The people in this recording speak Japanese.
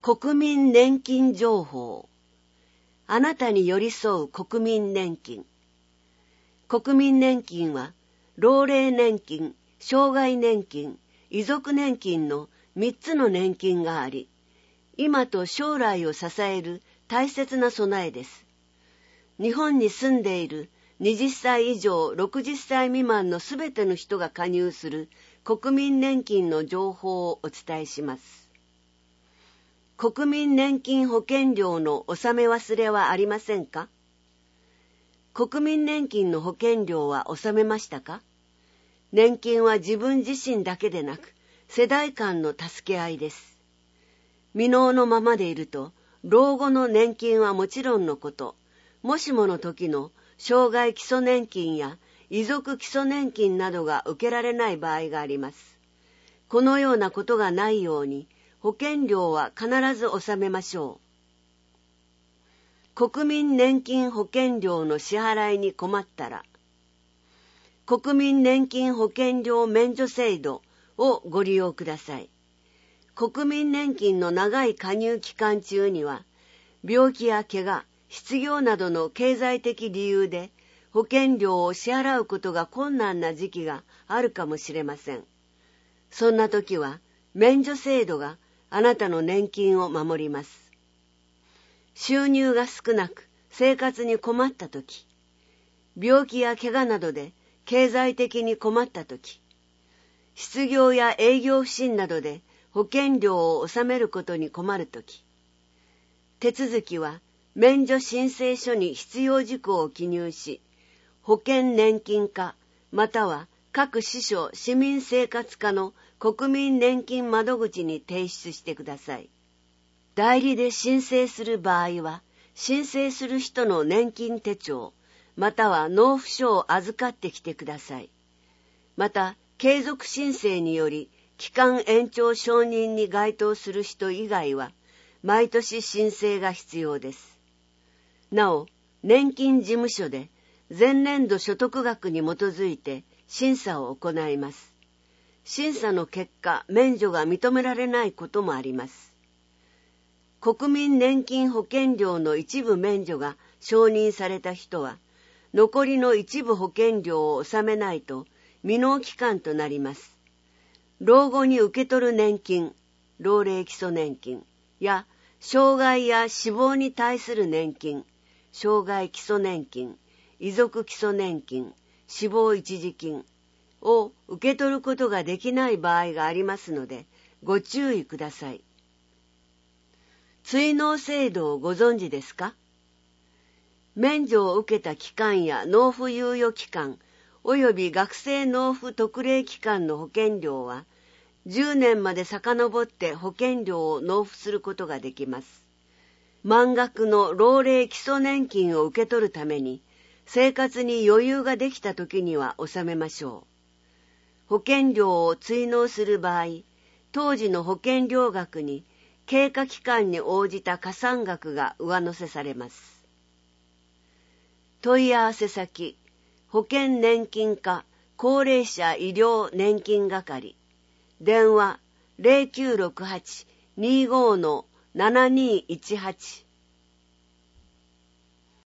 国民年金情報。あなたに寄り添う国民年金。国民年金は、老齢年金、障害年金、遺族年金の3つの年金があり、今と将来を支える大切な備えです。日本に住んでいる20歳以上60歳未満のすべての人が加入する国民年金の情報をお伝えします。国民年金保険料の納め忘れはありませんか？国民年金の保険料は納めましたか？年金は自分自身だけでなく、世代間の助け合いです。未納のままでいると、老後の年金はもちろんのこと、もしもの時の障害基礎年金や遺族基礎年金などが受けられない場合があります。このようなことがないように、保険料は必ず納めましょう。国民年金保険料の支払いに困ったら、国民年金保険料免除制度をご利用ください。国民年金の長い加入期間中には、病気や怪我、失業などの経済的理由で保険料を支払うことが困難な時期があるかもしれません。そんな時は、免除制度があなたの年金を守ります。収入が少なく生活に困ったとき、病気や怪我などで経済的に困ったとき、失業や営業不振などで保険料を納めることに困るとき、手続きは免除申請書に必要事項を記入し、保険年金課または各支所市民生活課の国民年金窓口に提出してください。代理で申請する場合は、申請する人の年金手帳、または納付書を預かってきてください。また、継続申請により、期間延長承認に該当する人以外は、毎年申請が必要です。なお、年金事務所で、前年度所得額に基づいて審査を行います。審査の結果、免除が認められないこともあります。国民年金保険料の一部免除が承認された人は、残りの一部保険料を納めないと未納期間となります。老後に受け取る年金、老齢基礎年金や障害や死亡に対する年金、障害基礎年金、遺族基礎年金、死亡一時金を受け取ることができない場合がありますので、ご注意ください。追納制度をご存知ですか？免除を受けた期間や納付猶予期間、および学生納付特例期間の保険料は、10年まで遡って保険料を納付することができます。満額の老齢基礎年金を受け取るために、生活に余裕ができた時には納めましょう。保険料を追納する場合、当時の保険料額に経過期間に応じた加算額が上乗せされます。問い合わせ先、保険年金課高齢者医療年金係、電話 0968-25-7218